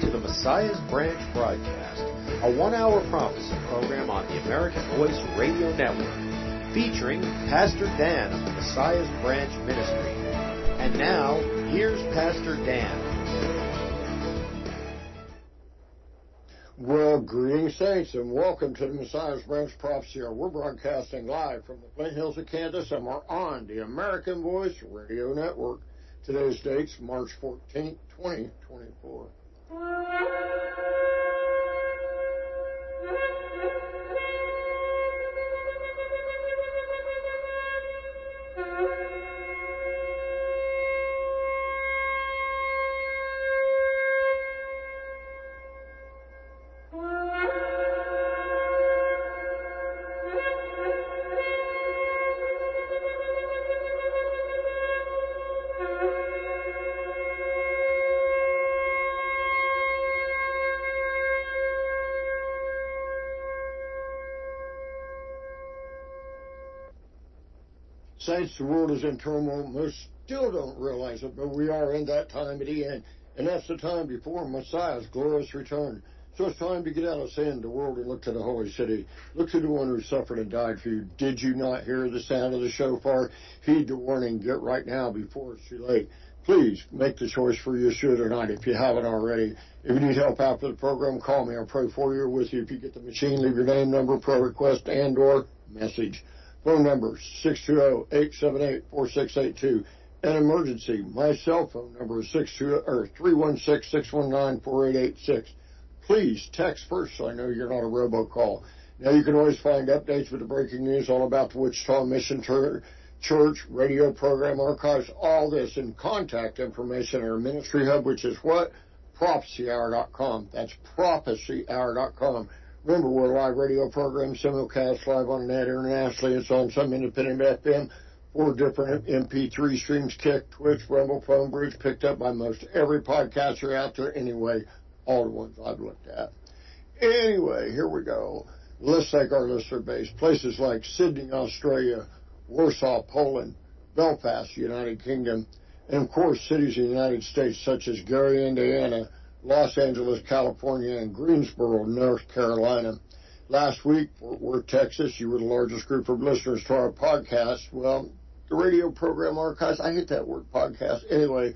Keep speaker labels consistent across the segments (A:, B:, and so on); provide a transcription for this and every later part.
A: to the Messiah's Branch broadcast, a one-hour prophecy program on the American Voice Radio Network, featuring Pastor Dan of the Messiah's Branch Ministry. And now, here's Pastor Dan.
B: Well, greetings, saints, and welcome to the Messiah's Branch Prophecy Hour. We're broadcasting live from the Flint Hills of Kansas, and we're on the American Voice Radio Network. Today's date's March 14th, 2024. Saints, the world is in turmoil. Most still don't realize it, but we are in that time at the end, and that's the time before Messiah's glorious return. So it's time to get out of sin, the world, and look to the holy city. Look to the one who suffered and died for you. Did you not hear the sound of the shofar? Heed the warning. Get right now before it's too late. Please make the choice for Yeshua tonight if you haven't already. If you need help after the program, call me. I'll pray for you or with you. If you get the machine, leave your name, number, prayer request, and or message. Phone number 620-878-4682. An emergency. My cell phone number is 316-619-4886. Please text first so I know you're not a robocall. Now you can always find updates with the breaking news all about the Wichita Mission Church, radio program archives, all this, and contact information at our ministry hub, which is what? ProphecyHour.com. That's ProphecyHour.com. Remember, we're a live radio program, simulcast live on the net internationally. It's on some independent FM, 4 different MP3 streams, Kick, Twitch, Rumble, Phone Bridge, picked up by most every podcaster out there anyway, all the ones I've looked at. Anyway, here we go. Let's take our listener base. Places like Sydney, Australia, Warsaw, Poland, Belfast, United Kingdom, and, of course, cities in the United States such as Gary, Indiana, Los Angeles, California, and Greensboro, North Carolina. Last week, Fort Worth, Texas, you were the largest group of listeners to our podcast. Well, the radio program archives, I hate that word podcast, anyway,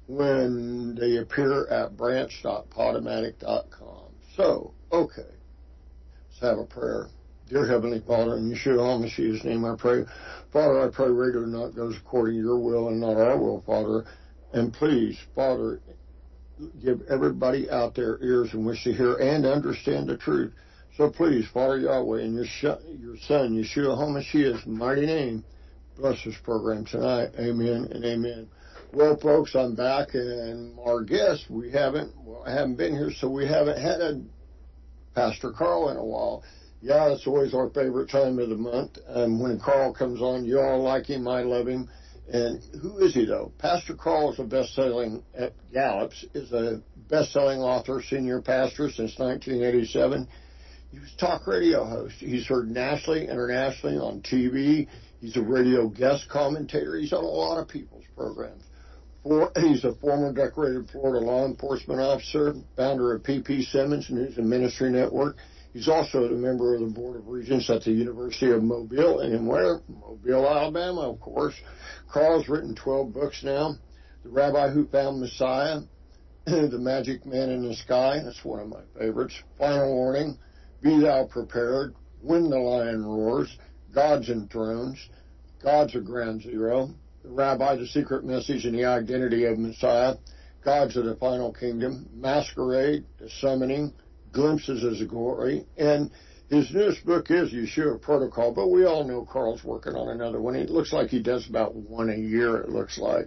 B: when they appear at branch.podomatic.com. So, okay, let's have a prayer. Dear Heavenly Father, in Yeshua HaMashiach's name I pray. Father, I pray radio not goes according to your will and not our will, Father. And please, Father, give everybody out there ears in which to hear and understand the truth. So please, Father Yahweh, in your Son, Yeshua HaMashiach's mighty name, bless this program tonight. Amen and amen. Well, folks, I'm back, and our guest, I haven't been here, so we haven't had a Pastor Carl in a while. Yeah, it's always our favorite time of the month. When Carl comes on, you all like him, I love him. And who is he, though? Pastor Carl is a best-selling, at Gallup's, is a best-selling author, senior pastor since 1987. He was a talk radio host. He's heard nationally, internationally, on TV. He's a radio guest commentator. He's on a lot of people's programs. He's a former decorated Florida law enforcement officer, founder of P.P. Simmons News and Ministry Network. He's also a member of the Board of Regents at the University of Mobile, and where? Mobile, Alabama, of course. Carl's written 12 books now. The Rabbi Who Found Messiah, The Magic Man in the Sky, that's one of my favorites. Final Warning, Be Thou Prepared, When the Lion Roars, Gods Enthroned, Gods of Ground Zero, The Rabbi, The Secret Message and the Identity of Messiah, Gods of the Final Kingdom, Masquerade, The Summoning, Glimpses of the Glory, and his newest book is Yeshua Protocol, but we all know Carl's working on another one. It looks like he does about one a year, it looks like.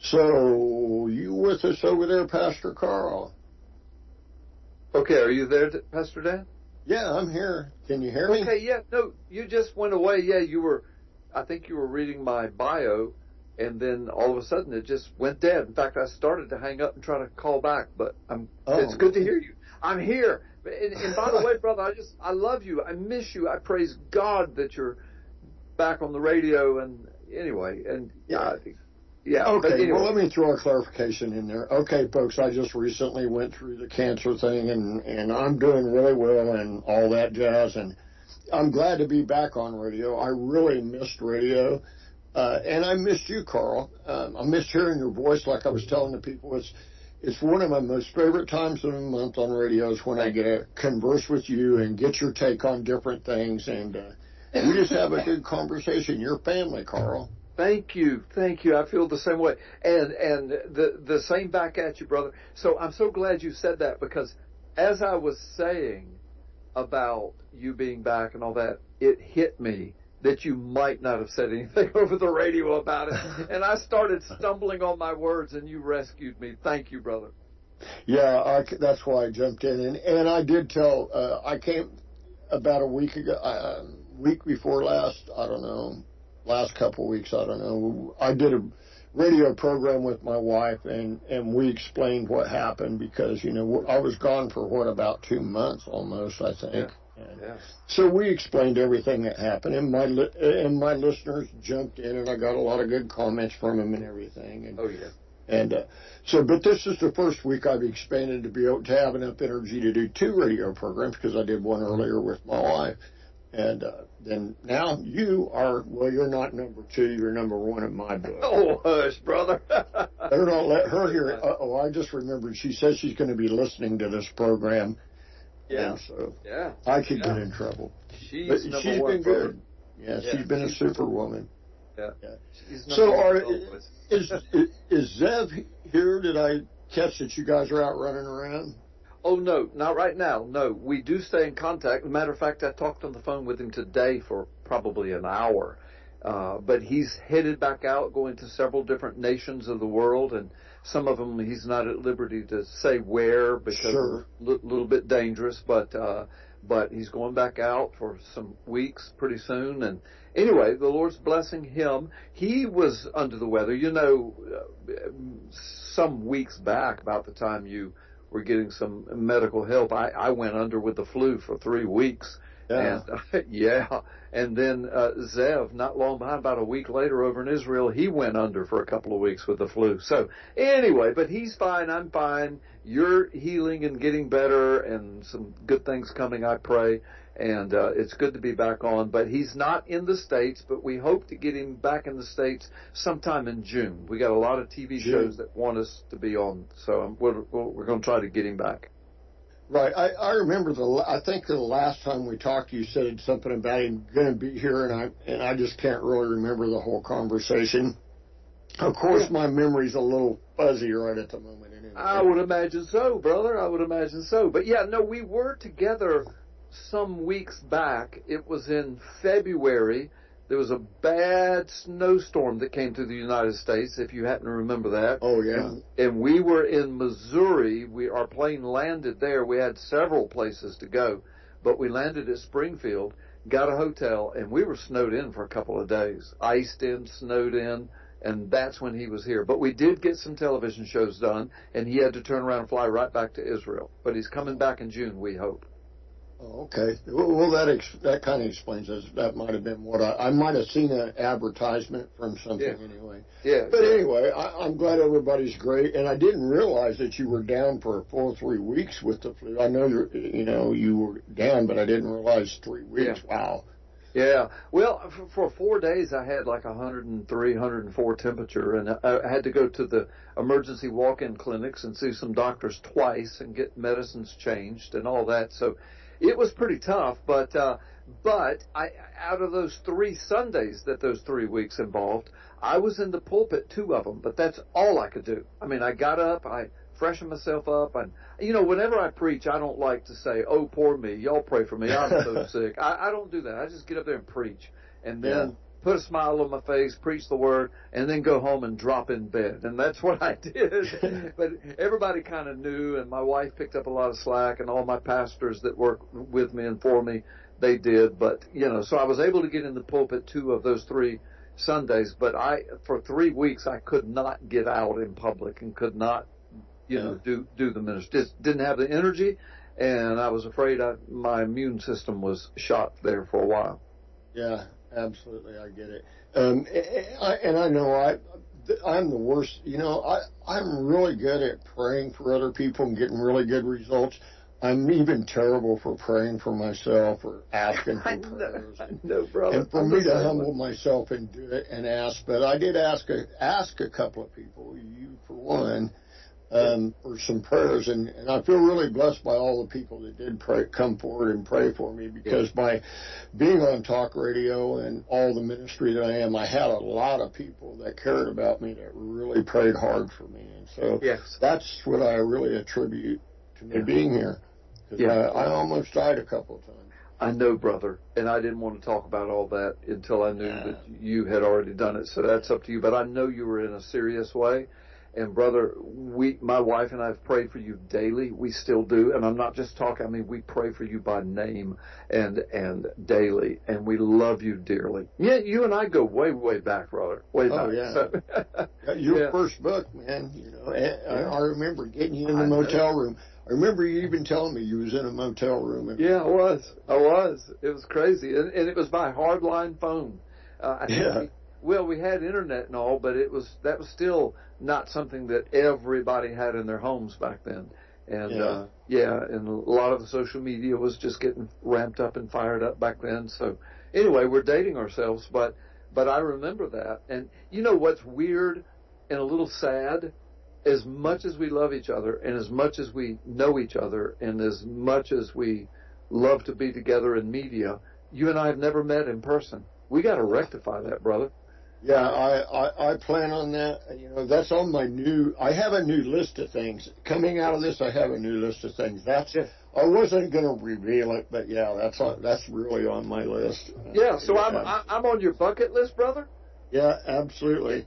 B: So, you with us over there, Pastor Carl?
C: Okay, are you there, Pastor Dan?
B: Yeah, I'm here. Can you hear me?
C: Okay, yeah, no, you just went away. Yeah, I think you were reading my bio, and then all of a sudden it just went dead. In fact, I started to hang up and try to call back, but it's good to hear you. I'm here. And by the way, brother, I love you. I miss you. I praise God that you're back on the radio. And anyway, and yeah, Yeah.
B: Okay,
C: anyway.
B: well, let me throw a clarification in there. Okay, folks, I just recently went through the cancer thing, and I'm doing really well and all that jazz, and I'm glad to be back on radio. I really missed radio, and I missed you, Carl. I missed hearing your voice, like I was telling the people. It's one of my most favorite times of the month on radio is when I get to converse with you and get your take on different things, and we just have a good conversation. Your family, Carl.
C: Thank you. I feel the same way, and the same back at you, brother. So I'm so glad you said that, because as I was saying about you being back and all that, it hit me that you might not have said anything over the radio about it, and I started stumbling on my words, and you rescued me. Thank you, brother.
B: Yeah, that's why I jumped in, and I did tell. I came about a week ago, week before last. I don't know. Last couple of weeks, I don't know. I did a radio program with my wife, and we explained what happened, because, I was gone for, about 2 months almost, I think.
C: Yeah.
B: So we explained everything that happened, and my listeners jumped in, and I got a lot of good comments from them and everything. And,
C: oh, yeah.
B: And but this is the first week I've expanded to be able to have enough energy to do 2 radio programs, because I did one earlier with my wife. And then now you're not number 2, you're number 1 in my book.
C: Oh, hush, brother.
B: Better not let her hear it. I just remembered she says she's going to be listening to this program.
C: Yeah.
B: And so
C: yeah.
B: I could get in trouble.
C: She's
B: been good. Yeah, she's been a superwoman.
C: Yeah.
B: So is Zev here? Did I catch that you guys are out running around?
C: Oh, no, not right now. No, we do stay in contact. As a matter of fact, I talked on the phone with him today for probably an hour. But he's headed back out, going to several different nations of the world, and some of them he's not at liberty to say where, because it's a little bit dangerous. But he's going back out for some weeks pretty soon. And anyway, the Lord's blessing him. He was under the weather. Some weeks back, about the time you were getting some medical help, I went under with the flu for 3 weeks.
B: Yeah.
C: And and then Zev, not long behind, about a week later over in Israel, he went under for a couple of weeks with the flu. So anyway, but he's fine, I'm fine. You're healing and getting better, and some good things coming, I pray. And it's good to be back on. But he's not in the States, but we hope to get him back in the States sometime in June. We got a lot of TV shows that want us to be on, so we're going to try to get him back.
B: Right. I remember I think the last time we talked, you said something about him going to be here, and I just can't really remember the whole conversation. Of course, my memory's a little fuzzy right at the moment. Anyway.
C: I would imagine so, brother. I would imagine so. But yeah, no, we were together some weeks back. It was in February. There was a bad snowstorm that came through the United States, if you happen to remember that.
B: Oh, yeah.
C: And we were in Missouri. Our plane landed there. We had several places to go, but we landed at Springfield, got a hotel, and we were snowed in for a couple of days. Iced in, snowed in, and that's when he was here. But we did get some television shows done, and he had to turn around and fly right back to Israel. But he's coming back in June, we hope.
B: Oh, okay. Well, that kind of explains this. That might have been what I might have seen an advertisement from something anyway.
C: Yeah.
B: But anyway, I'm glad everybody's great, and I didn't realize that you were down for a full 3 weeks with the flu. I know you were down, but I didn't realize 3 weeks.
C: Yeah.
B: Wow.
C: Yeah. Well, for 4 days I had like 103, 104 temperature, and I had to go to the emergency walk-in clinics and see some doctors twice and get medicines changed and all that. So it was pretty tough, but I, out of those 3 Sundays that those 3 weeks involved, I was in the pulpit 2 of them, but that's all I could do. I mean, I got up, I freshened myself up, and, whenever I preach, I don't like to say, oh, poor me, y'all pray for me, I'm so sick. I don't do that. I just get up there and preach, and then put a smile on my face, preach the word, and then go home and drop in bed. And that's what I did. But everybody kind of knew, and my wife picked up a lot of slack, and all my pastors that work with me and for me, they did. But, so I was able to get in the pulpit 2 of those 3 Sundays. But for 3 weeks, I could not get out in public and could not, do the ministry. Just didn't have the energy, and I was afraid my immune system was shot there for a while.
B: Yeah. Absolutely, I get it. And I know I'm the worst. You know, I'm really good at praying for other people and getting really good results. I'm even terrible for praying for myself or asking for prayers.
C: I know, brother.
B: And for me to humble myself and do it and ask, but I did ask a couple of people, you for one, for some prayers, and I feel really blessed by all the people that did come forward and pray for me, because by being on talk radio and all the ministry that I am, I had a lot of people that cared about me that really prayed hard for me, and so that's what I really attribute to me being here. Because I almost died a couple of times.
C: I know, brother, and I didn't want to talk about all that until I knew that you had already done it, so that's up to you. But I know you were in a serious way, and brother, my wife and I have prayed for you daily. We still do, and I'm not just talking. I mean, we pray for you by name and daily, and we love you dearly. Yeah, you and I go way, way back, brother. Way back.
B: Oh, yeah. So, your first book, man, you know, I remember getting you in the motel room. I remember you even telling me you was in a motel room.
C: Yeah, I was. It was crazy. And it was by hardline phone. I think we had internet and all, but that was still not something that everybody had in their homes back then. And, and a lot of the social media was just getting ramped up and fired up back then. So anyway, we're dating ourselves, but I remember that. And you know what's weird and a little sad? As much as we love each other, and as much as we know each other, and as much as we love to be together in media, you and I have never met in person. We got to rectify that, brother.
B: Yeah, I plan on that. You know, that's on my I have a new list of things. Coming out of this, I have a new list of things. I wasn't going to reveal it, but that's really on my list.
C: Yeah, so I'm on your bucket list, brother?
B: Yeah, absolutely.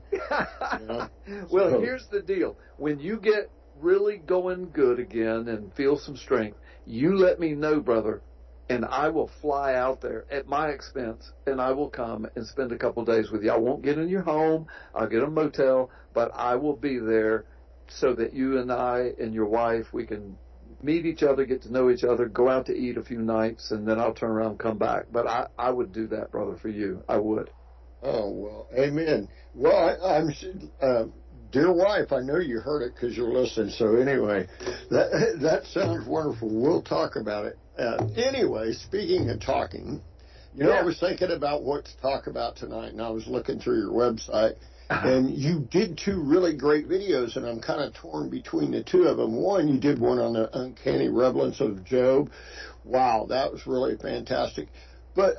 C: Well, here's the deal. When you get really going good again and feel some strength, you let me know, brother, and I will fly out there at my expense, and I will come and spend a couple of days with you. I won't get in your home. I'll get a motel, but I will be there so that you and I and your wife, we can meet each other, get to know each other, go out to eat a few nights, and then I'll turn around and come back. But I would do that, brother, for you. I would.
B: Oh, well, amen. Well, I'm dear wife, I know you heard it because you're listening. So anyway, that sounds wonderful. We'll talk about it. Anyway, speaking of talking, I was thinking about what to talk about tonight, and I was looking through your website, and you did 2 really great videos, and I'm kind of torn between the 2 of them. One, you did one on the uncanny relevance of Job. Wow, that was really fantastic. But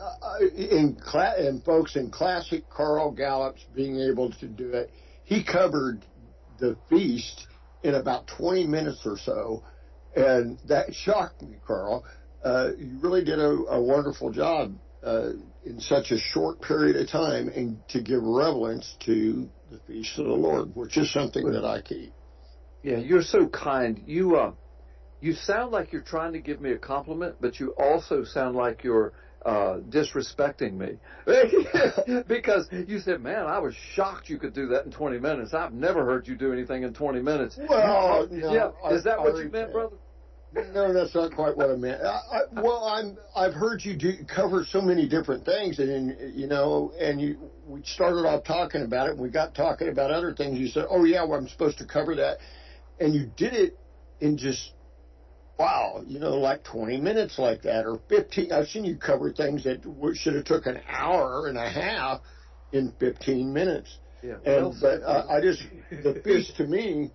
B: folks, in classic Carl Gallup's being able to do it, he covered the feast in about 20 minutes or so, and that shocked me, Carl. You really did a wonderful job in such a short period of time, and to give relevance to the feast of the Lord, which is something that I keep.
C: Yeah, you're so kind. You sound like you're trying to give me a compliment, but you also sound like you're disrespecting me. Because you said, man, I was shocked you could do that in 20 minutes. I've never heard you do anything in 20 minutes.
B: Well,
C: is that what you meant, brother?
B: No, that's not quite what I meant. I've heard you cover so many different things, and we started off talking about it, and we got talking about other things. You said, I'm supposed to cover that, and you did it in just like 20 minutes like that, or 15. I've seen you cover things that should have took an hour and a half in 15 minutes.
C: Yeah.
B: The feast to me,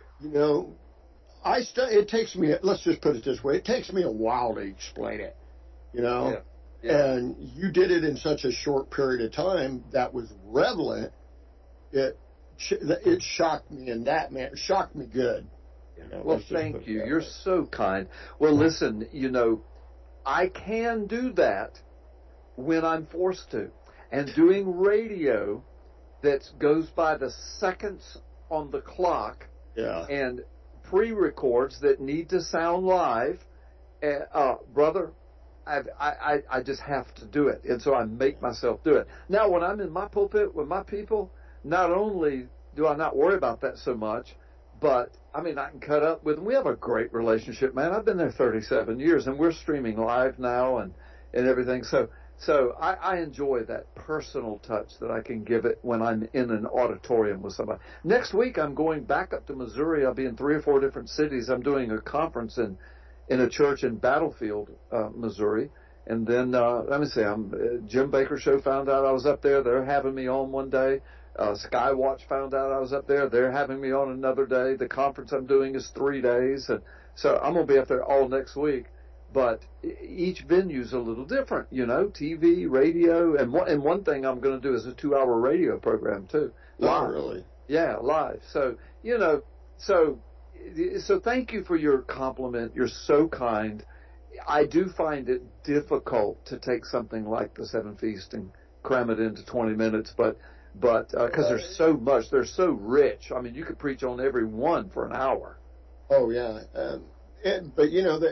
B: it takes me, let's just put it this way, it takes me a while to explain it,
C: Yeah.
B: And you did it in such a short period of time that was relevant. It shocked me, and it shocked me good.
C: Well, thank you. You're so kind. Well, listen, I can do that when I'm forced to. And doing radio that goes by the seconds on the clock and pre-records that need to sound live, brother, I just have to do it. And so I make myself do it. Now, when I'm in my pulpit with my people, not only do I not worry about that so much, but, I can cut up with them. We have a great relationship, man. I've been there 37 years, and we're streaming live now and everything. So So I enjoy that personal touch that I can give it when I'm in an auditorium with somebody. Next week, I'm going back up to Missouri. I'll be in 3 or 4 different cities. I'm doing a conference in a church in Battlefield, Missouri. And then, let me see, Jim Baker Show found out I was up there. They're having me on one day. Skywatch found out I was up there. They're having me on another day. The conference I'm doing is 3 days. And so I'm going to be up there all next week. But each venue's a little different, you know, TV, radio, and one thing I'm going to do is a 2-hour radio program too.
B: Live. Oh, really?
C: Yeah, live. So, you know, so thank you for your compliment. You're so kind. I do find it difficult to take something like the Seven Feast and cram it into 20 minutes, but because there's so much, they're so rich. I mean, you could preach on every one for an hour.
B: Oh yeah. But you know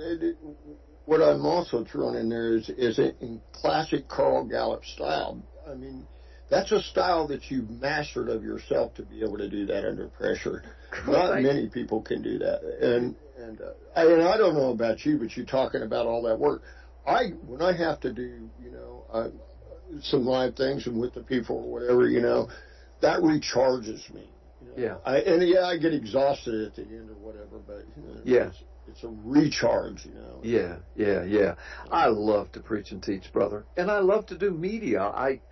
B: what I'm also throwing in there is in classic Carl Gallup style. I mean, that's a style that you've mastered of yourself to be able to do that under pressure. Not many people can do that. And I don't know about you, but you're talking about all that work. When I have to do, you know, some live things and with the people or whatever, you know, that recharges me. You know?
C: Yeah.
B: I get exhausted at the end or whatever, but you know, it's a recharge, you know.
C: Yeah. I love to preach and teach, brother, and I love to do media. I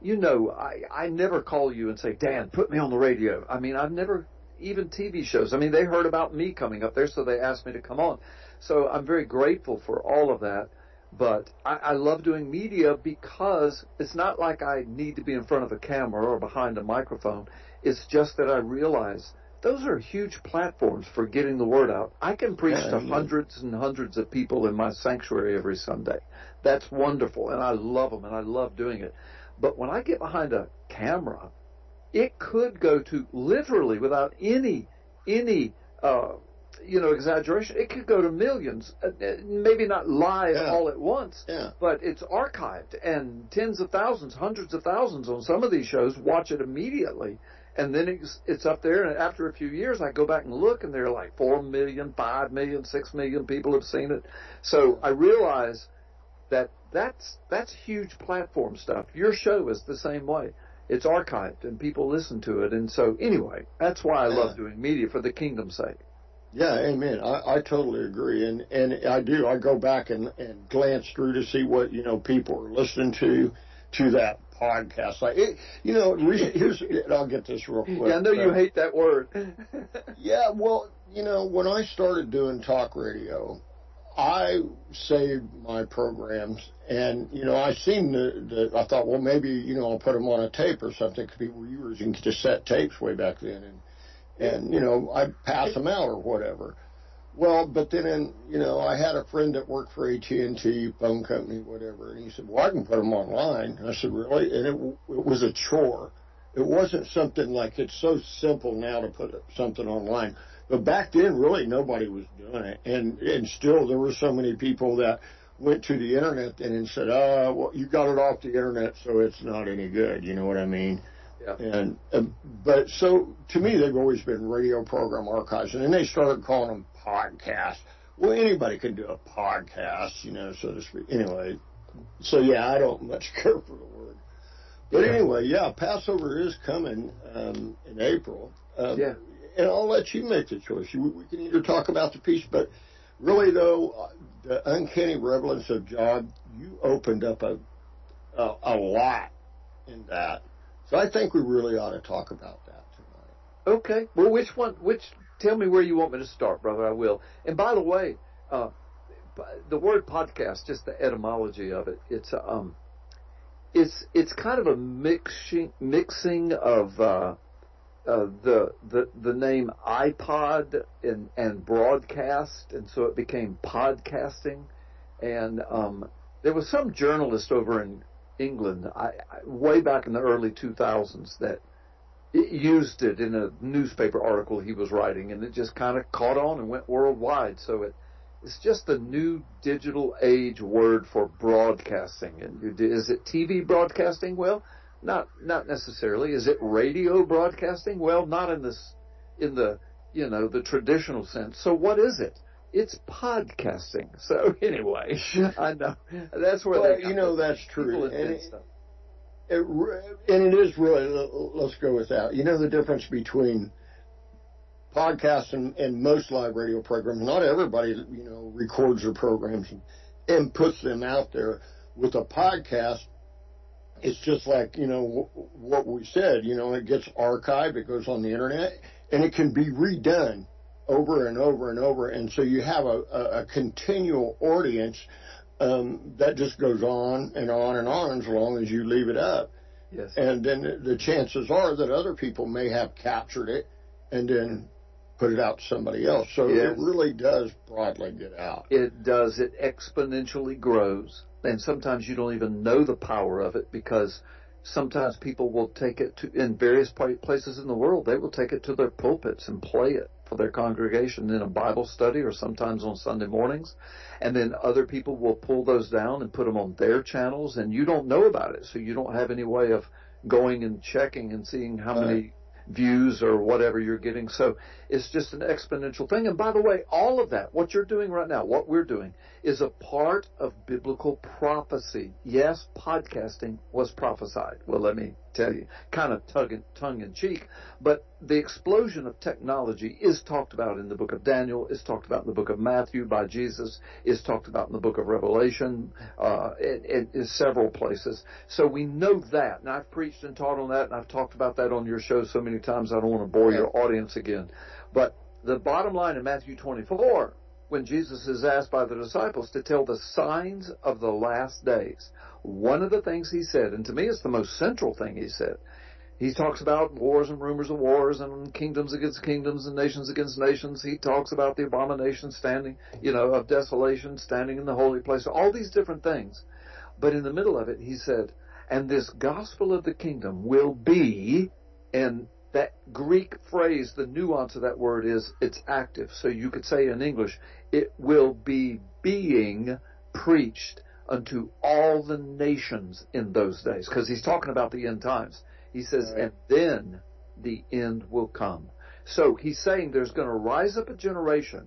C: never call you and say, Dan, put me on the radio. I mean, I've never, even TV shows. I mean, they heard about me coming up there, so they asked me to come on. So I'm very grateful for all of that. But I love doing media because it's not like I need to be in front of a camera or behind a microphone. It's just that I realize those are huge platforms for getting the word out. I can preach to hundreds and hundreds of people in my sanctuary every Sunday. That's wonderful, and I love them, and I love doing it. But when I get behind a camera, it could go to literally, without any exaggeration, it could go to millions, maybe not live all at once, but it's archived, and tens of thousands, hundreds of thousands on some of these shows watch it immediately, and then it's up there, and after a few years, I go back and look, and there are like 4 million, 5 million, 6 million people have seen it. So I realize that's huge platform stuff. Your show is the same way. It's archived, and people listen to it, and so anyway, that's why I love doing media, for the kingdom's sake.
B: Yeah, amen. I totally agree, and I do. I go back and glance through to see what, you know, people are listening to that podcast. Like, here's I'll get this real quick.
C: Yeah, I know you hate that word.
B: Yeah, well, you know, when I started doing talk radio, I saved my programs, and you know, I seen I thought, well, maybe, you know, I'll put them on a tape or something, because people were using cassette tapes way back then, and you know, I'd pass them out or whatever. Well, but then, you know, I had a friend that worked for AT&T, phone company, whatever, and he said, well, I can put them online. And I said, really? And it was a chore. It wasn't something like, it's so simple now to put something online. But back then, really, nobody was doing it. And still, there were so many people that went to the Internet and said, well, you got it off the Internet, so it's not any good. You know what I mean? Yeah. But so, to me, they've always been radio program archives. And then they started calling them podcasts. Well, anybody can do a podcast, you know, so to speak. Anyway, so yeah, I don't much care for the word. But anyway, yeah, Passover is coming in April. And I'll let you make the choice. We can either talk about the piece, but really, though, the uncanny relevance of God, you opened up a lot in that. So I think we really ought to talk about that tonight.
C: Okay. Well, tell me where you want me to start, brother. I will. And by the way, the word podcast, just the etymology of it, it's kind of a mixing of the name iPod and broadcast, and so it became podcasting. And there was some journalist over in England, way back in the early 2000s, that used it in a newspaper article he was writing, and it just kind of caught on and went worldwide. So it's just the new digital age word for broadcasting. And is it TV broadcasting? Well, not necessarily. Is it radio broadcasting? Well, not in the traditional sense. So what is it? It's podcasting. So anyway, I know that's where
B: that's true. And it is really, let's go with that. The difference between podcasts and most live radio programs, not everybody, records their programs and puts them out there. With a podcast, it's just like, what we said, it gets archived, it goes on the internet, and it can be redone over and over and over. And so you have a continual audience that just goes on and on and on as long as you leave it up.
C: Yes.
B: And then the chances are that other people may have captured it and then put it out to somebody else. So It really does broadly get out.
C: It does. It exponentially grows. And sometimes you don't even know the power of it, because sometimes people will take it to, in various places in the world, they will take it to their pulpits and play it for their congregation in a Bible study, or sometimes on Sunday mornings. And then other people will pull those down and put them on their channels, and you don't know about it. So you don't have any way of going and checking and seeing how many views or whatever you're getting. So it's just an exponential thing. And by the way, all of that, what you're doing right now, what we're doing, is a part of biblical prophecy. Yes, podcasting was prophesied. Well, let me tell you, kind of tongue in cheek, but the explosion of technology is talked about in the book of Daniel, is talked about in the book of Matthew by Jesus, is talked about in the book of Revelation, in several places. So we know that, and I've preached and taught on that, and I've talked about that on your show so many times I don't want to bore your audience again. But the bottom line in Matthew 24, when Jesus is asked by the disciples to tell the signs of the last days, one of the things he said, and to me it's the most central thing he said, he talks about wars and rumors of wars and kingdoms against kingdoms and nations against nations. He talks about the abomination standing, of desolation standing in the holy place, all these different things. But in the middle of it, he said, and this gospel of the kingdom will be, and that Greek phrase, the nuance of that word is it's active. So you could say in English, it will be being preached unto all the nations in those days. Because he's talking about the end times. He says, and then the end will come. So he's saying there's going to rise up a generation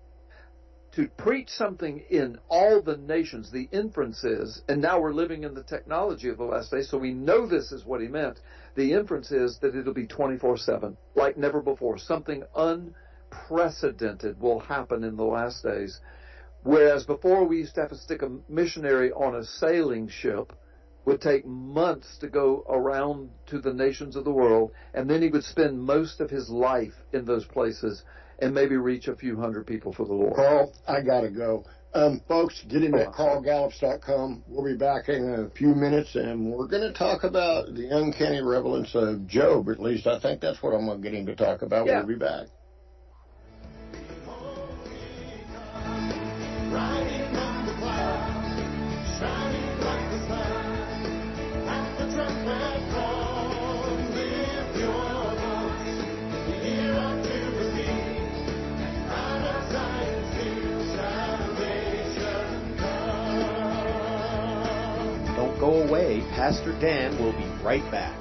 C: to preach something in all the nations. The inference is, and now we're living in the technology of the last days, so we know this is what he meant. The inference is that it'll be 24/7, like never before. Something unprecedented will happen in the last days. Whereas before we used to have to stick a missionary on a sailing ship, would take months to go around to the nations of the world, and then he would spend most of his life in those places and maybe reach a few hundred people for the Lord.
B: Carl, I got to go. Folks, get in at carlgallups.com. We'll be back in a few minutes, and we're going to talk about the uncanny relevance of Job. At least I think that's what I'm going to get him to talk about. Yeah. We'll be back.
A: Go away. Pastor Dan will be right back.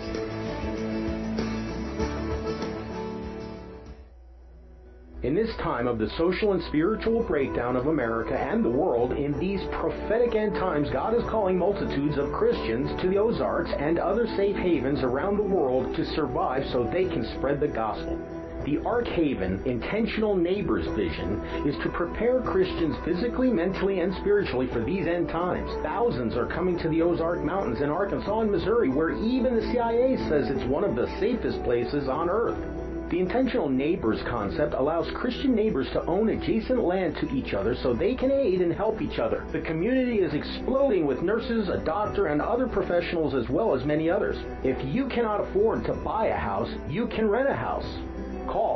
D: In this time of the social and spiritual breakdown of America and the world, in these prophetic end times, God is calling multitudes of Christians to the Ozarks and other safe havens around the world to survive so they can spread the gospel. The Ark Haven Intentional Neighbors vision is to prepare Christians physically, mentally, and spiritually for these end times. Thousands are coming to the Ozark Mountains in Arkansas and Missouri, where even the CIA says it's one of the safest places on earth. The Intentional Neighbors concept allows Christian neighbors to own adjacent land to each other so they can aid and help each other. The community is exploding with nurses, a doctor, and other professionals, as well as many others. If you cannot afford to buy a house, you can rent a house. Call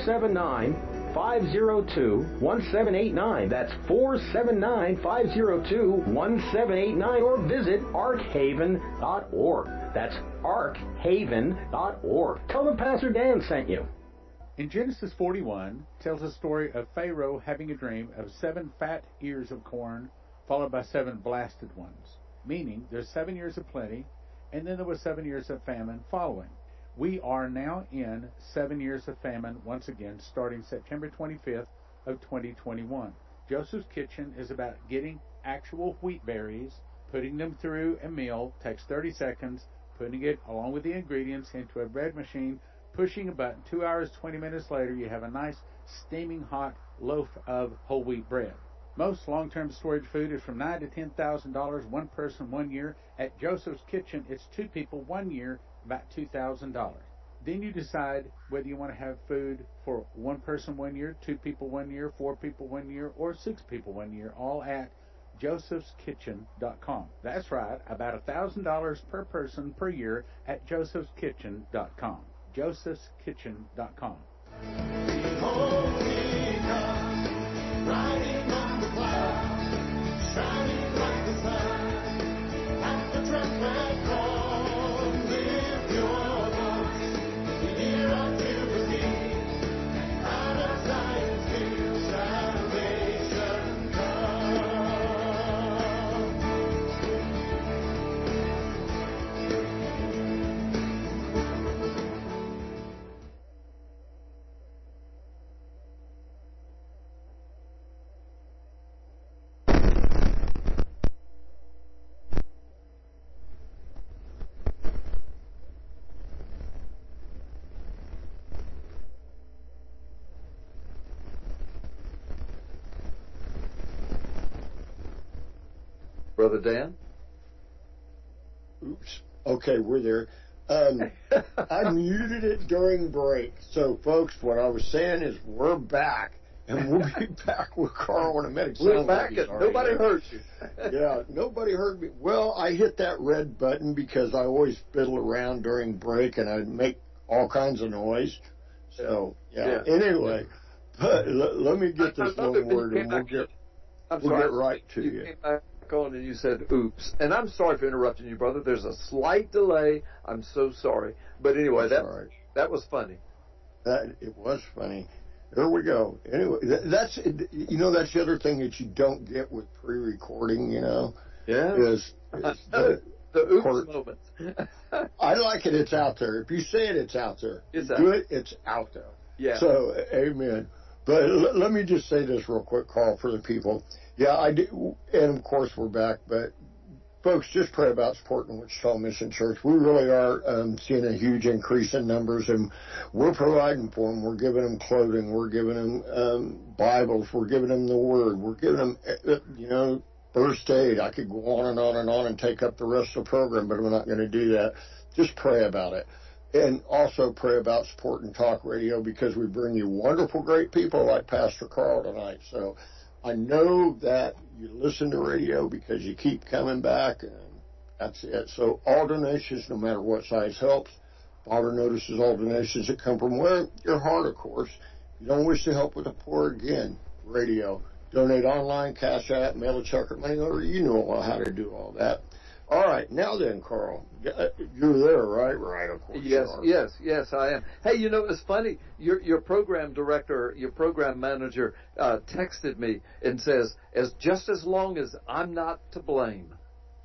D: 479-502-1789. That's 479-502-1789, or visit arkhaven.org. That's arkhaven.org. Tell them Pastor Dan sent you.
E: In Genesis 41 tells the story of Pharaoh having a dream of 7 fat ears of corn followed by 7 blasted ones, meaning there's 7 years of plenty, and then there was 7 years of famine following. We are now in 7 years of famine once again, starting September 25th of 2021. Joseph's Kitchen is about getting actual wheat berries, putting them through a mill, takes 30 seconds, putting it along with the ingredients into a bread machine, pushing a button. 2 hours, 20 minutes later, you have a nice steaming hot loaf of whole wheat bread. Most long-term storage food is from $9,000 to $10,000, one person 1 year. At Joseph's Kitchen, it's 2 people 1 year, about $2,000. Then you decide whether you want to have food for 1 person 1 year, 2 people 1 year, 4 people 1 year, or 6 people 1 year, all at josephskitchen.com. That's right, about $1,000 per person per year at josephskitchen.com. josephskitchen.com.
F: Riding on the clouds, shining like the sun, at the trumpet call, lift your voice, hear our jubilee, out of Zion's hill, salvation come.
C: Brother Dan?
B: Oops. Okay, we're there. I muted it during break. So, folks, what I was saying is we're back, and we'll be back with Carl in a minute.
C: We're back, and nobody heard you.
B: Yeah, nobody heard me. Well, I hit that red button because I always fiddle around during break, and I make all kinds of noise. So, yeah. Anyway, but let me get this little word, and we'll get right to you.
C: Came back on and you said, oops. And I'm sorry for interrupting you, brother. There's a slight delay. I'm so sorry. But anyway, that was funny.
B: It was funny. There we go. Anyway, that's the other thing that you don't get with pre-recording,
C: Yeah.
B: Is
C: the oops moment.
B: I like it. It's out there. If you say it, it's out there.
C: It's
B: out there.
C: Yeah.
B: So, amen. But let me just say this real quick, Carl, for the people. Yeah, I do. And, of course, we're back. But, folks, just pray about supporting Wichita Mission Church. We really are seeing a huge increase in numbers, and we're providing for them. We're giving them clothing. We're giving them Bibles. We're giving them the Word. We're giving them, first aid. I could go on and on and on and take up the rest of the program, but I'm not going to do that. Just pray about it. And also pray about supporting Talk Radio, because we bring you wonderful, great people like Pastor Carl tonight. So I know that you listen to radio because you keep coming back, and that's it. So all donations, no matter what size, helps. Father notices all donations that come from where? Your heart, of course. If you don't wish to help with the poor, again, radio. Donate online, Cash App, mail a check, or money order. You know how to do all that. All right, now then, Carl, you're there, right? Right, of course.
C: Yes, I am. Hey, it's funny. Your program director, your program manager, texted me and says, just as long as I'm not to blame.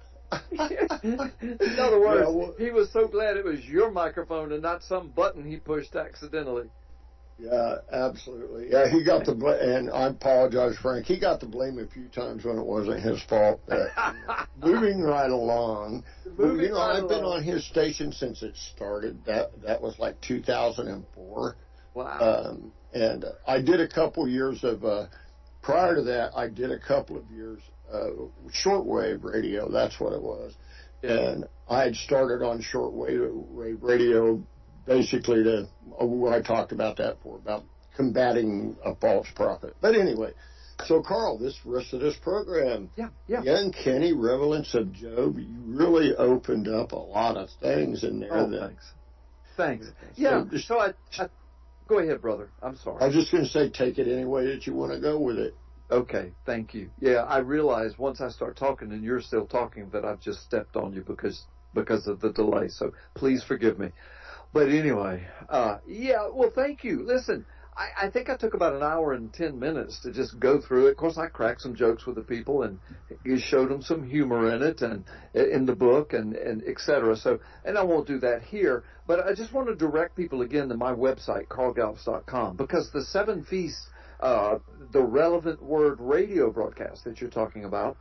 C: In other words, he was so glad it was your microphone and not some button he pushed accidentally.
B: Yeah, absolutely. Yeah, he got the blame, and I apologize, Frank. He got the blame a few times when it wasn't his fault. Moving right along. I've been on his station since it started. That was like 2004.
C: Wow.
B: And I did a couple years of, prior to that, I did a couple of years shortwave radio. That's what it was.
C: Yeah.
B: And I had started on shortwave radio basically I talked about that about combating a false prophet. But anyway, so Carl, this rest of this program, Young Kenny, Relevance of Job, you really opened up a lot of things in there.
C: Oh, thanks. Yeah, so I go ahead, brother. I'm sorry.
B: I was just going to say, take it any way that you want to go with it.
C: Okay, thank you. Yeah, I realize once I start talking and you're still talking that I've just stepped on you because of the delay. So please forgive me. But anyway, well, thank you. Listen, I think I took about an hour and 10 minutes to just go through it. Of course, I cracked some jokes with the people and you showed them some humor in it and in the book and et cetera. So, and I won't do that here, but I just want to direct people again to my website, carlgallups.com, because the 7 feasts the Relevant Word radio broadcast that you're talking about.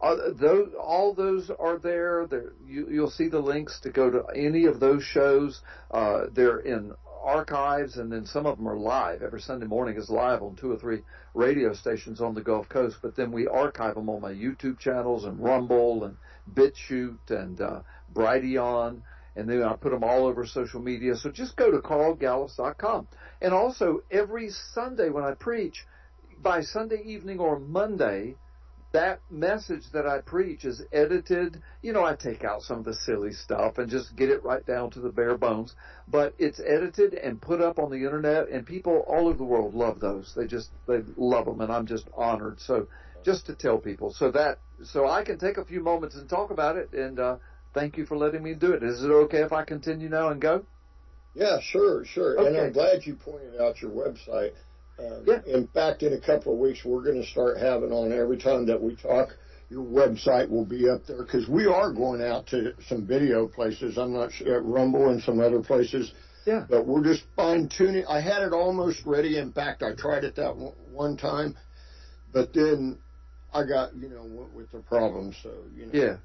C: All those are there. You'll see the links to go to any of those shows. They're in archives, and then some of them are live. Every Sunday morning is live on 2 or 3 radio stations on the Gulf Coast, but then we archive them on my YouTube channels and Rumble and BitChute and Brighteon, and then I put them all over social media. So just go to carlgallops.com. And also, every Sunday when I preach, by Sunday evening or Monday, that message that I preach is edited. I take out some of the silly stuff and just get it right down to the bare bones. But it's edited and put up on the internet, and people all over the world love those. They love them, and I'm just honored. So just to tell people so I can take a few moments and talk about it, and thank you for letting me do it. Is it okay if I continue now and go?
B: Yeah, sure.
C: Okay.
B: And I'm glad you pointed out your website.
C: Yeah.
B: In fact, in a couple of weeks, we're going to start having on every time that we talk, your website will be up there, because we are going out to some video places. I'm not sure, at Rumble and some other places.
C: Yeah.
B: But we're just fine-tuning. I had it almost ready. In fact, I tried it that one time, but then I got, with the problem, so,
C: Yeah.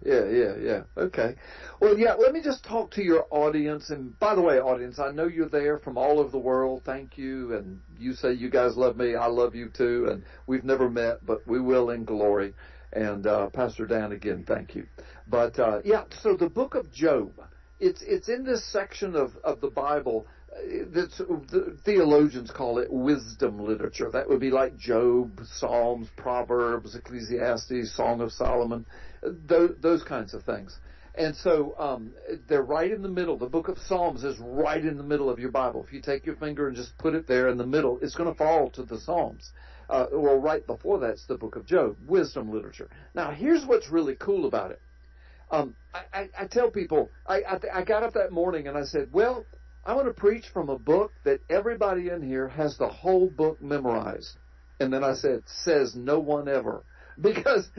C: Okay. Well, yeah, let me just talk to your audience. And by the way, audience, I know you're there from all over the world. Thank you. And you say you guys love me. I love you too. And we've never met, but we will in glory. And Pastor Dan, again, thank you. But, so the book of Job, it's in this section of the Bible. The theologians call it wisdom literature. That would be like Job, Psalms, Proverbs, Ecclesiastes, Song of Solomon, those kinds of things. And so they're right in the middle. The book of Psalms is right in the middle of your Bible. If you take your finger and just put it there in the middle, it's going to fall to the Psalms. Right before that's the book of Job, wisdom literature. Now, here's what's really cool about it. I tell people, I got up that morning and I said, well, I want to preach from a book that everybody in here has the whole book memorized. And then I said, says no one ever. Because,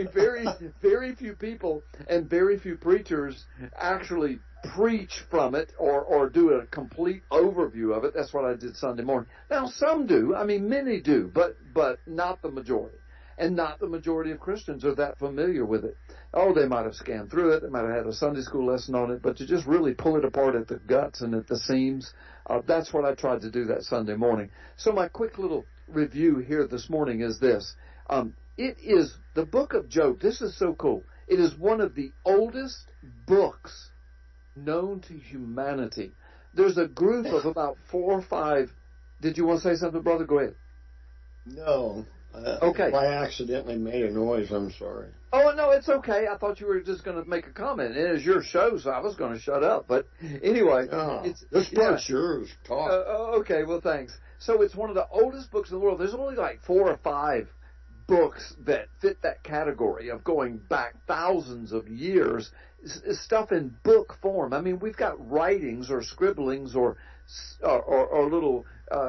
C: very few people and very few preachers actually preach from it or do a complete overview of it. That's what I did Sunday morning. Now, some do. Many do, but not the majority. And not the majority of Christians are that familiar with it. Oh, they might have scanned through it. They might have had a Sunday school lesson on it. But to just really pull it apart at the guts and at the seams, that's what I tried to do that Sunday morning. So my quick little review here this morning is this. It is the book of Job. This is so cool. It is one of the oldest books known to humanity. There's a group of about 4 or 5. Did you want to say something, brother? Go ahead.
B: No.
C: Okay.
B: If I accidentally made a noise, I'm sorry.
C: Oh, no, it's okay. I thought you were just going to make a comment. It is your show, so I was going to shut up. But anyway.
B: This part's yours. Talk.
C: Okay, well, thanks. So it's one of the oldest books in the world. There's only like 4 or 5 books that fit that category of going back thousands of years, stuff in book form. We've got writings or scribblings or little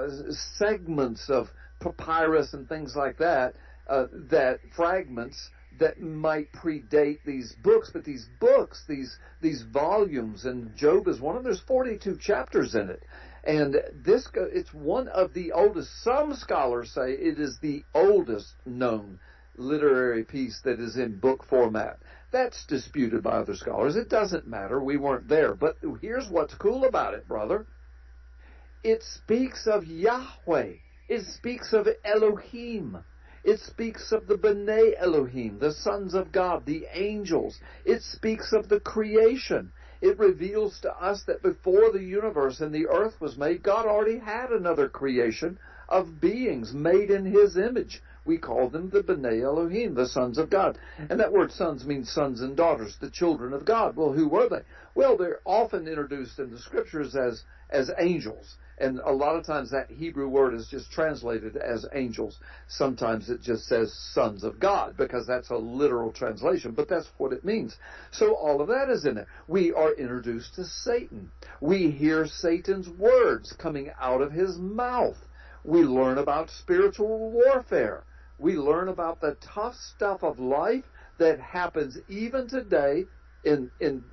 C: segments of papyrus and things like that, that fragments that might predate these books, but these books, these volumes, and Job is one of them. There's 42 chapters in it, and it's one of the oldest. Some scholars say it is the oldest known literary piece that is in book format. That's disputed by other scholars. It doesn't matter. We weren't there. But here's what's cool about it, brother. It speaks of Yahweh. It speaks of Elohim. It speaks of the B'nai Elohim, the sons of God, the angels. It speaks of the creation. It reveals to us that before the universe and the earth was made, God already had another creation of beings made in His image. We call them the B'nai Elohim, the sons of God. And that word sons means sons and daughters, the children of God. Well, who were they? Well, they're often introduced in the Scriptures as angels. And a lot of times that Hebrew word is just translated as angels. Sometimes it just says sons of God, because that's a literal translation, but that's what it means. So all of that is in it. We are introduced to Satan. We hear Satan's words coming out of his mouth. We learn about spiritual warfare. We learn about the tough stuff of life that happens even today in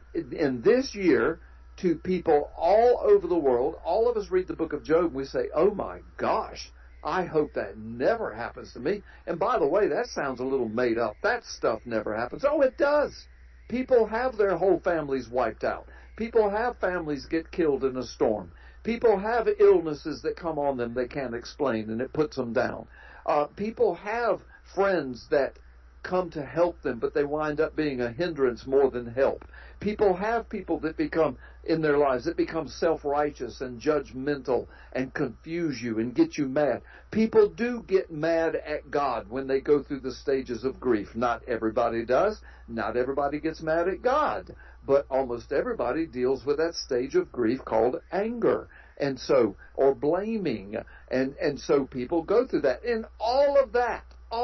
C: this year to people all over the world. All of us read the book of Job and we say, oh my gosh, I hope that never happens to me. And by the way, that sounds a little made up. That stuff never happens. Oh, it does. People have their whole families wiped out. People have families get killed in a storm. People have illnesses that come on them they can't explain, and it puts them down. People have friends that come to help them, but they wind up being a hindrance more than help. People have people that become, in their lives, that become self-righteous and judgmental and confuse you and get you mad. People do get mad at God when they go through the stages of grief. Not everybody does. Not everybody gets mad at God. But almost everybody deals with that stage of grief called anger. And so, or blaming. And so people go through that. And all of that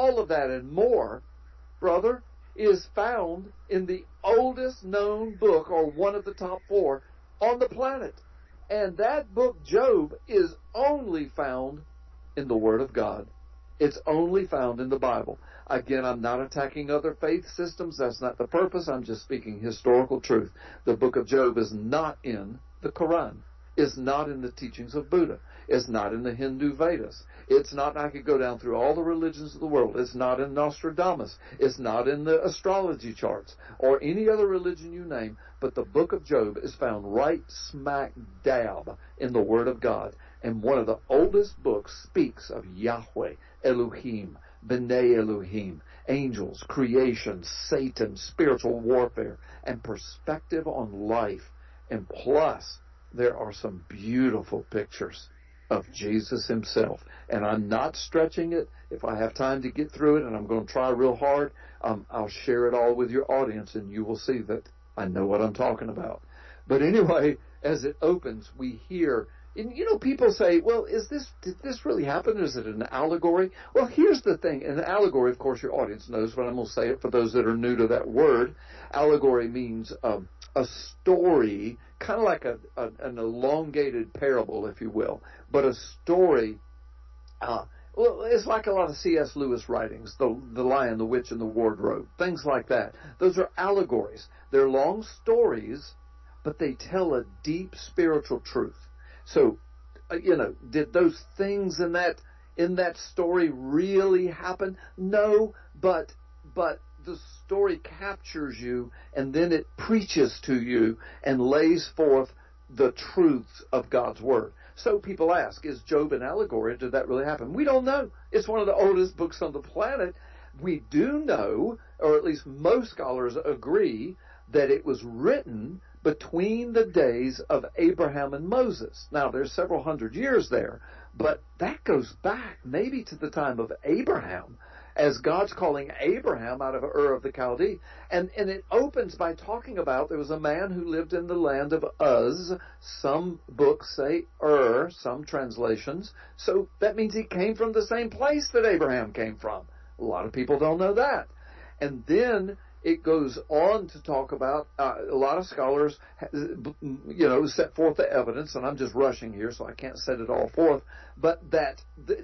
C: and more, brother, is found in the oldest known book, or one of the top 4 on the planet. And that book, Job, is only found in the Word of God. It's only found in the Bible. Again, I'm not attacking other faith systems. That's not the purpose. I'm just speaking historical truth. The book of Job is not in the Quran. It's not in the teachings of Buddha. It's not in the Hindu Vedas. It's not, I could go down through all the religions of the world. It's not in Nostradamus. It's not in the astrology charts or any other religion you name. But the book of Job is found right smack dab in the Word of God. And one of the oldest books speaks of Yahweh, Elohim, B'nai Elohim, angels, creation, Satan, spiritual warfare, and perspective on life. And plus, there are some beautiful pictures of Jesus himself. And I'm not stretching it. If I have time to get through it, and I'm going to try real hard, I'll share it all with your audience, and you will see that I know what I'm talking about. But anyway, as it opens, we hear, and people say, well, did this really happen? Is it an allegory? Well, here's the thing. An allegory, of course, your audience knows, but I'm going to say it for those that are new to that word. Allegory means a story, kind of like an elongated parable, if you will. But a story, well, it's like a lot of C.S. Lewis writings, The Lion, the Witch, and the Wardrobe, things like that. Those are allegories. They're long stories, but they tell a deep spiritual truth. So, did those things in that story really happen? No, but the story captures you, and then it preaches to you and lays forth the truths of God's Word. So people ask, is Job an allegory? Did that really happen? We don't know. It's one of the oldest books on the planet. We do know, or at least most scholars agree, that it was written between the days of Abraham and Moses. Now, there's several hundred years there, but that goes back maybe to the time of Abraham, as God's calling Abraham out of Ur of the Chaldee. And it opens by talking about there was a man who lived in the land of Uz. Some books say Ur, some translations. So that means he came from the same place that Abraham came from. A lot of people don't know that. And then it goes on to talk about, a lot of scholars, set forth the evidence, and I'm just rushing here, so I can't set it all forth, but that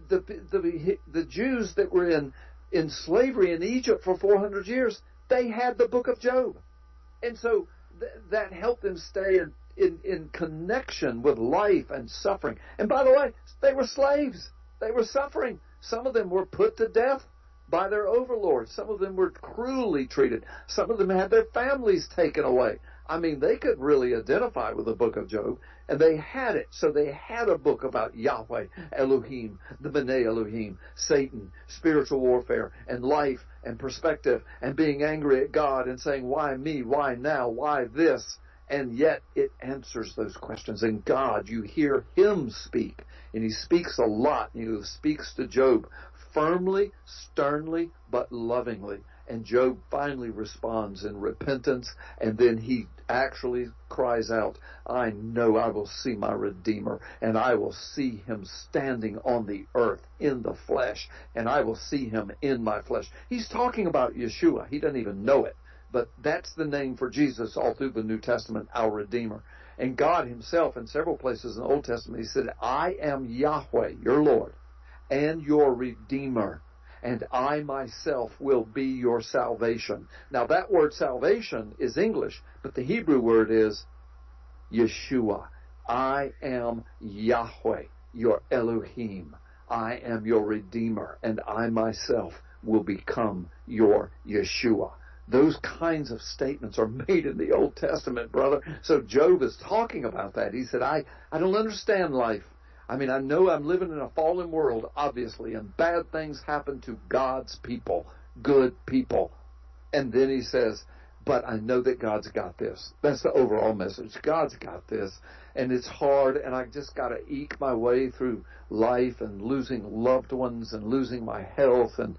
C: the Jews that were in slavery in Egypt for 400 years, they had the book of Job. And so that helped them stay in connection with life and suffering. And by the way, they were slaves. They were suffering. Some of them were put to death by their overlords. Some of them were cruelly treated. Some of them had their families taken away. I mean, they could really identify with the book of Job, and they had it. So they had a book about Yahweh, Elohim, the B'nai Elohim, Satan, spiritual warfare, and life, and perspective, and being angry at God and saying, why me, why now, why this? And yet it answers those questions. And God, you hear him speak, and he speaks a lot. He speaks to Job firmly, sternly, but lovingly. And Job finally responds in repentance, and then he actually cries out, I know I will see my Redeemer, and I will see him standing on the earth in the flesh, and I will see him in my flesh. He's talking about Yeshua. He doesn't even know it, but that's the name for Jesus all through the New Testament, our Redeemer. And God himself, in several places in the Old Testament, he said, I am Yahweh, your Lord, and your Redeemer, and I myself will be your salvation. Now that word salvation is English, but the Hebrew word is Yeshua. I am Yahweh, your Elohim. I am your Redeemer, and I myself will become your Yeshua. Those kinds of statements are made in the Old Testament, brother. So Job is talking about that. He said, I don't understand life. I mean, I know I'm living in a fallen world, obviously, and bad things happen to God's people, good people. And then he says, but I know that God's got this. That's the overall message. God's got this. And it's hard, and I just got to eke my way through life and losing loved ones and losing my health and,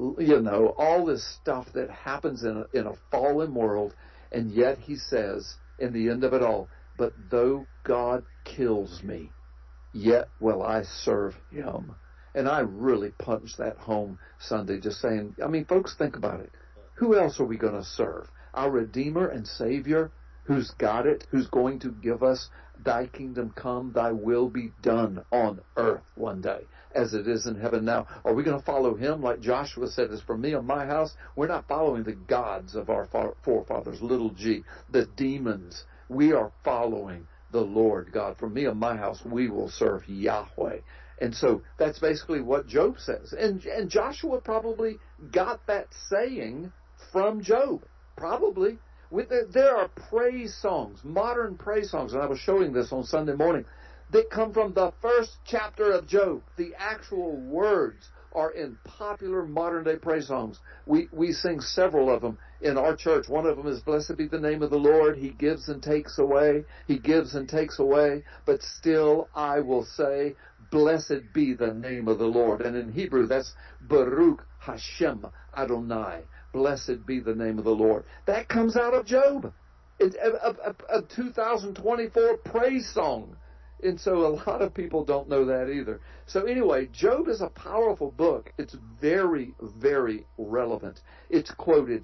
C: all this stuff that happens in a fallen world. And yet he says, in the end of it all, but though God kills me, yet will I serve him. And I really punched that home Sunday, just saying, I mean, folks, think about it. Who else are we going to serve? Our Redeemer and Savior, who's got it, who's going to give us thy kingdom come, thy will be done on earth one day, as it is in heaven now. Are we going to follow him? Like Joshua said, as for me and my house, we're not following the gods of our forefathers, little g, the demons. We are following the Lord God. For me and my house, we will serve Yahweh. And so that's basically what Job says. And Joshua probably got that saying from Job. Probably. There are praise songs, modern praise songs, and I was showing this on Sunday morning, that come from the first chapter of Job. The actual words are in popular modern-day praise songs. We sing several of them in our church. One of them is, blessed be the name of the Lord. He gives and takes away. He gives and takes away. But still I will say, blessed be the name of the Lord. And in Hebrew, that's Baruch Hashem Adonai. Blessed be the name of the Lord. That comes out of Job. It's a 2024 praise song. And so a lot of people don't know that either. So anyway, Job is a powerful book. It's very, very relevant. It's quoted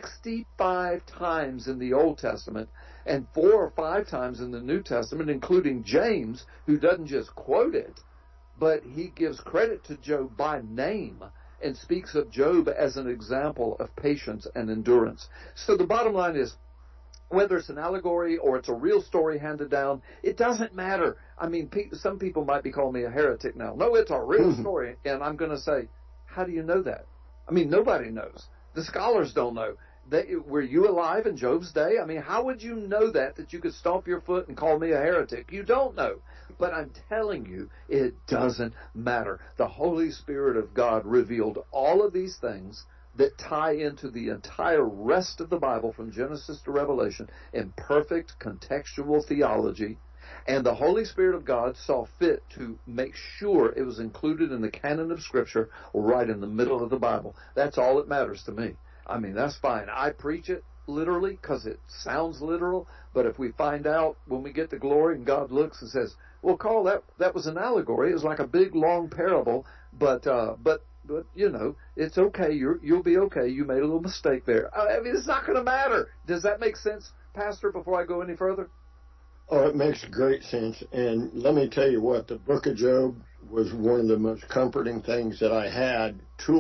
C: 65 times in the Old Testament and 4 or 5 times in the New Testament, including James, who doesn't just quote it, but he gives credit to Job by name and speaks of Job as an example of patience and endurance. So the bottom line is, whether it's an allegory or it's a real story handed down, it doesn't matter. I mean, some people might be calling me a heretic now. No, it's a real story. And I'm going to say, how do you know that? I mean, nobody knows. The scholars don't know. Were you alive in Job's day? I mean, how would you know that you could stomp your foot and call me a heretic? You don't know. But I'm telling you, it doesn't matter. The Holy Spirit of God revealed all of these things that tie into the entire rest of the Bible from Genesis to Revelation in perfect contextual theology. And the Holy Spirit of God saw fit to make sure it was included in the canon of Scripture right in the middle of the Bible. That's all that matters to me. I mean, that's fine. I preach it literally because it sounds literal, but if we find out when we get to glory and God looks and says, well, Carl, that was an allegory. It was like a big, long parable, but it's okay. You'll be okay. You made a little mistake there. I mean, it's not going to matter. Does that make sense, Pastor, before I go any further?
B: Oh, it makes great sense. And let me tell you what, the book of Job was one of the most comforting things that I had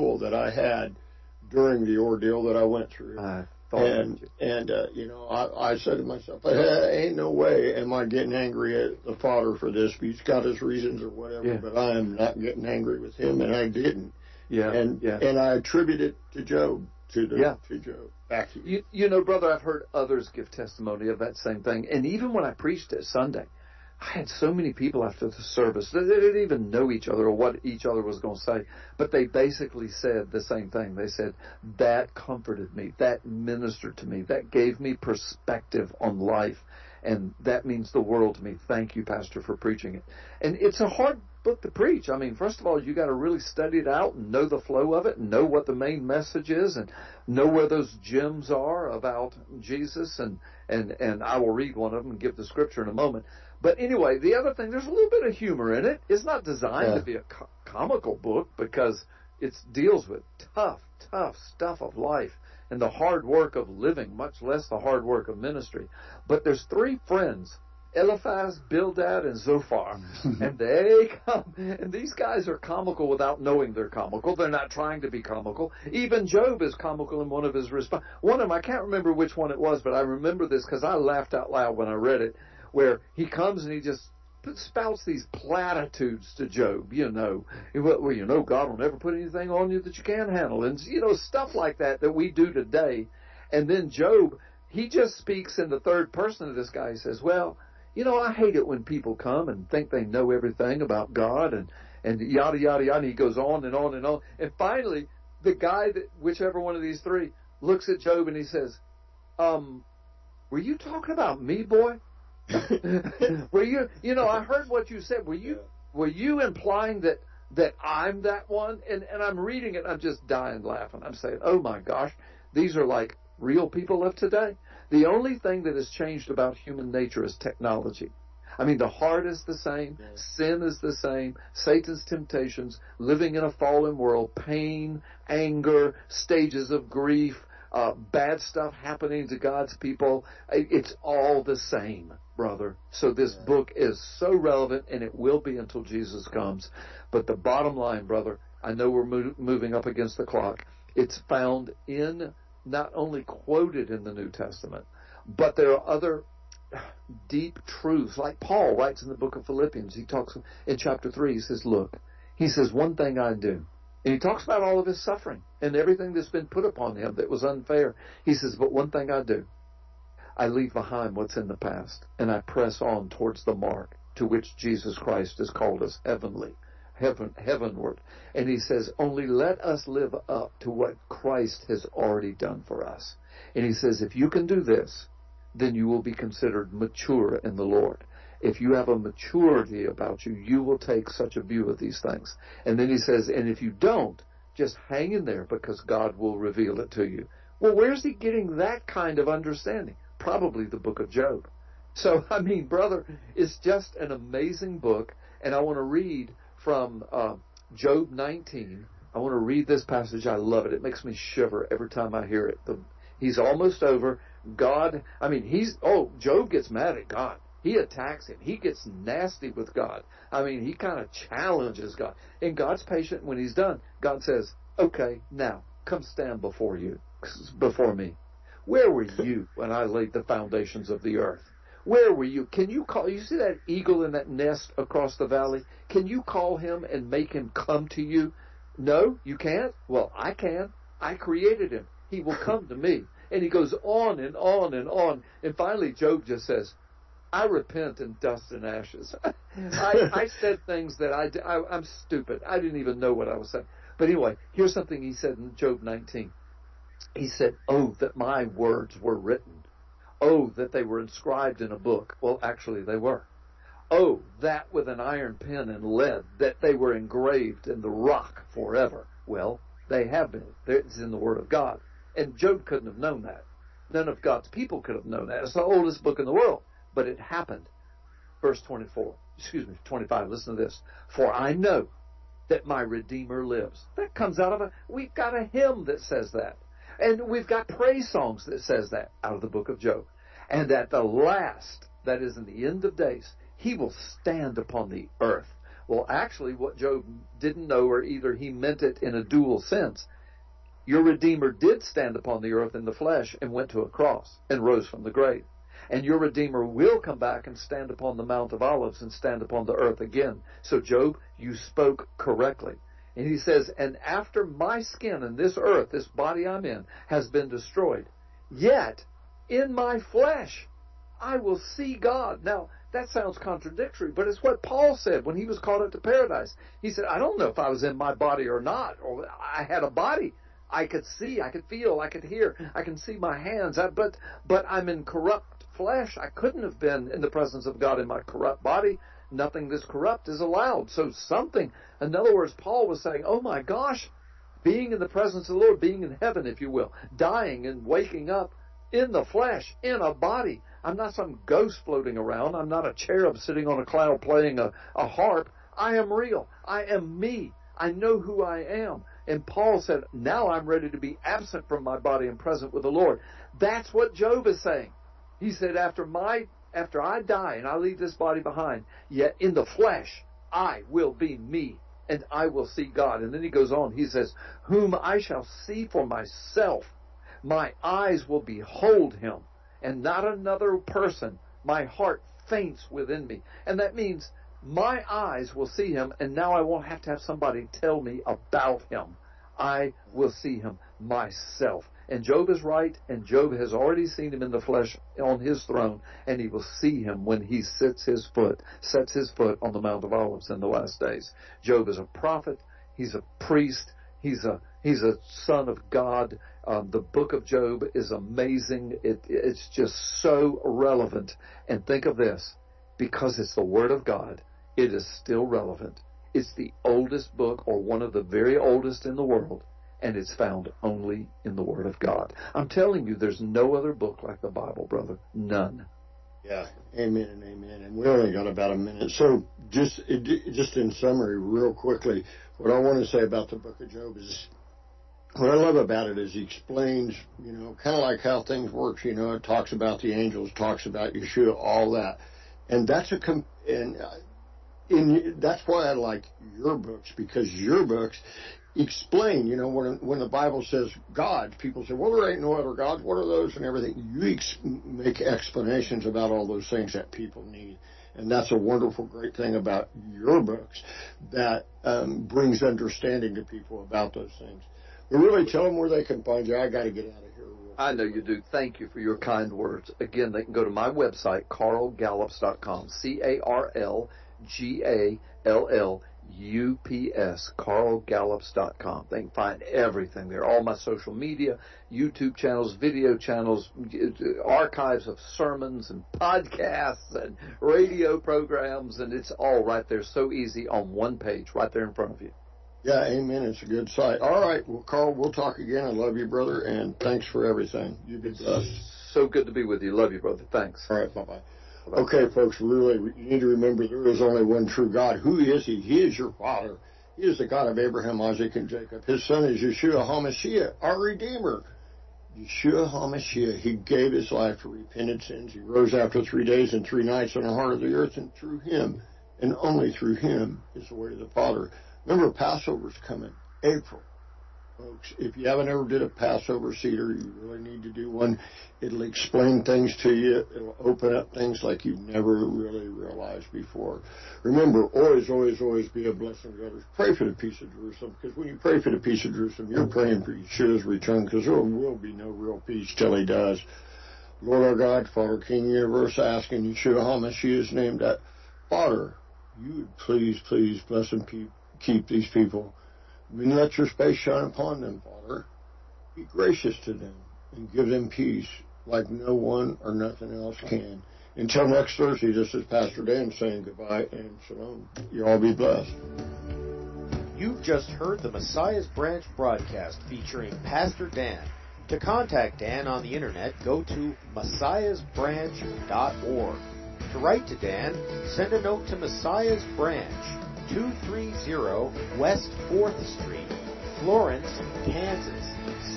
B: during the ordeal that I went through. I said to myself, ain't no way am I getting angry at the Father for this. He's got his reasons or whatever, but I am not getting angry with him, and I didn't. And I attribute it to Job, to Job. Back to you.
C: You know, brother, I've heard others give testimony of that same thing. And even when I preached it Sunday, I had so many people after the service. They didn't even know each other or what each other was going to say. But they basically said the same thing. They said, that comforted me. That ministered to me. That gave me perspective on life. And that means the world to me. Thank you, Pastor, for preaching it. And it's a hard book to preach. I mean, first of all, you got to really study it out and know the flow of it and know what the main message is and know where those gems are about Jesus. And I will read one of them and give the scripture in a moment. But anyway, the other thing, there's a little bit of humor in it. It's not designed to be a comical book because it deals with tough stuff of life and the hard work of living, much less the hard work of ministry. But there's 3 friends, Eliphaz, Bildad, and Zophar, and they come, and these guys are comical without knowing they're comical. They're not trying to be comical. Even Job is comical in one of his responses. One of them, I can't remember which one it was, but I remember this because I laughed out loud when I read it, where he comes and he just spouts these platitudes to Job, well, God will never put anything on you that you can't handle, and, stuff like that we do today. And then Job, he just speaks in the third person of this guy. He says, well, I hate it when people come and think they know everything about God and yada, yada, yada. And he goes on and on and on. And finally, the guy whichever one of these three, looks at Job and he says, were you talking about me, boy? Were you, I heard what you said. Were you implying that I'm that one? And I'm reading it, I'm just dying laughing. I'm saying, oh my gosh, these are like real people of today. The only thing that has changed about human nature is technology. I mean, the heart is the same, sin is the same, Satan's temptations, living in a fallen world, pain, anger, stages of grief, bad stuff happening to God's people. It's all the same, brother. So this book is so relevant, and it will be until Jesus comes. But the bottom line, brother, I know we're moving up against the clock. It's found in, not only quoted in the New Testament, but there are other deep truths, like Paul writes in the book of Philippians. He talks in chapter 3, he says, look, he says, one thing I do. And he talks about all of his suffering and everything that's been put upon him that was unfair. He says, but one thing I do, I leave behind what's in the past, and I press on towards the mark to which Jesus Christ has called us heavenward. And he says, only let us live up to what Christ has already done for us. And he says, if you can do this, then you will be considered mature in the Lord. If you have a maturity about you, you will take such a view of these things. And then he says, and if you don't, just hang in there, because God will reveal it to you. Well, where's he getting that kind of understanding? Probably the book of Job. So, I mean, brother, it's just an amazing book. And I want to read from Job 19. I want to read this passage. I love it. It makes me shiver every time I hear it. He's almost over. God, I mean, Job gets mad at God. He attacks him. He gets nasty with God. I mean, he kind of challenges God. And God's patient. When he's done, God says, okay, now, come stand before me. Where were you when I laid the foundations of the earth? Where were you? Can you see that eagle in that nest across the valley? Can you call him and make him come to you? No, you can't? Well, I can. I created him. He will come to me. And he goes on and on and on. And finally, Job just says, I repent in dust and ashes. I said things that I'm stupid. I didn't even know what I was saying. But anyway, here's something he said in Job 19. He said, oh, that my words were written. Oh, that they were inscribed in a book. Well, actually, they were. Oh, that with an iron pen and lead, that they were engraved in the rock forever. Well, they have been. It's in the Word of God. And Job couldn't have known that. None of God's people could have known that. It's the oldest book in the world. But it happened. Verse 25. Listen to this. For I know that my Redeemer lives. That comes out of we've got a hymn that says that. And we've got praise songs that says that out of the book of Job. And at the last, that is in the end of days, he will stand upon the earth. Well, actually, what Job didn't know, or either he meant it in a dual sense, your Redeemer did stand upon the earth in the flesh and went to a cross and rose from the grave. And your Redeemer will come back and stand upon the Mount of Olives and stand upon the earth again. So, Job, you spoke correctly. And he says, and after my skin and this earth, this body I'm in, has been destroyed, yet in my flesh I will see God. Now, that sounds contradictory, but it's what Paul said when he was called up to paradise. He said, I don't know if I was in my body or not, or I had a body. I could see, I could feel, I could hear, I can see my hands, but I'm in corrupt flesh. I couldn't have been in the presence of God in my corrupt body. Nothing that's corrupt is allowed. So something, in other words, Paul was saying, oh my gosh, being in the presence of the Lord, being in heaven, if you will, dying and waking up in the flesh, in a body. I'm not some ghost floating around. I'm not a cherub sitting on a cloud playing a harp. I am real. I am me. I know who I am. And Paul said, now I'm ready to be absent from my body and present with the Lord. That's what Job is saying. He said, after I die and I leave this body behind, yet in the flesh, I will be me and I will see God. And then he goes on, he says, whom I shall see for myself. My eyes will behold him and not another person. My heart faints within me. And that means my eyes will see him, and now I won't have to have somebody tell me about him. I will see him myself. And Job is right, and Job has already seen him in the flesh on his throne, and he will see him when he sets his foot on the Mount of Olives in the last days. Job is a prophet. He's a priest. He's a son of God. The book of Job is amazing. It's just so relevant. And think of this, because it's the Word of God, it is still relevant. It's the oldest book, or one of the very oldest in the world, and it's found only in the Word of God. I'm telling you, there's no other book like the Bible, brother. None.
B: Yeah, amen and amen. And we only got about a minute. So just in summary, real quickly, what I want to say about the book of Job is, what I love about it is he explains, kind of like how things work. It talks about the angels, talks about Yeshua, all that. And that's that's why I like your books, because your books explain, when the Bible says God, people say, well, there ain't no other gods. What are those and everything? You make explanations about all those things that people need. And that's a wonderful, great thing about your books, that brings understanding to people about those things. But really, tell them where they can find you. I got to get out of here.
C: I know you do. Thank you for your kind words. Again, they can go to my website, carlgallups.com, CarlGallups, carlgallups.com. They can find everything there, all my social media, YouTube channels, video channels, archives of sermons and podcasts and radio programs, and it's all right there, so easy on one page, right there in front of you.
B: Yeah, amen. It's a good site. All right. Well, Carl, we'll talk again. I love you, brother, and thanks for everything. You be blessed.
C: So good to be with you. Love you, brother. Thanks.
B: All right. Bye-bye. Okay, folks, really, you need to remember there is only one true God. Who is he? He is your Father. He is the God of Abraham, Isaac, and Jacob. His son is Yeshua HaMashiach, our Redeemer. Yeshua HaMashiach. He gave his life for repented sins. He rose after 3 days and 3 nights on the heart of the earth, and through him, and only through him, is the way to the Father. Remember, Passover's coming, April. Folks, if you haven't ever did a Passover Seder, you really need to do one. It'll explain things to you. It'll open up things like you've never really realized before. Remember, always, always, always be a blessing to others. Pray for the peace of Jerusalem, because when you pray for the peace of Jerusalem, you're praying for Yeshua's return, because there will be no real peace till he does. Lord our God, Father, King of the universe, I ask in Yeshua HaMashiach's name that, Father, you would please, please bless and keep these people. And let your face shine upon them, Father. Be gracious to them and give them peace like no one or nothing else can. Until next Thursday, this is Pastor Dan saying goodbye and shalom. You all be blessed.
A: You've just heard the Messiah's Branch broadcast featuring Pastor Dan. To contact Dan on the internet, go to messiahsbranch.org. To write to Dan, send a note to Messiah's Branch, 230 West 4th Street, Florence, Kansas,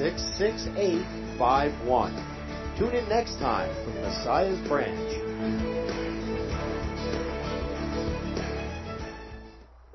A: 66851. Tune in next time for Messiah's Branch.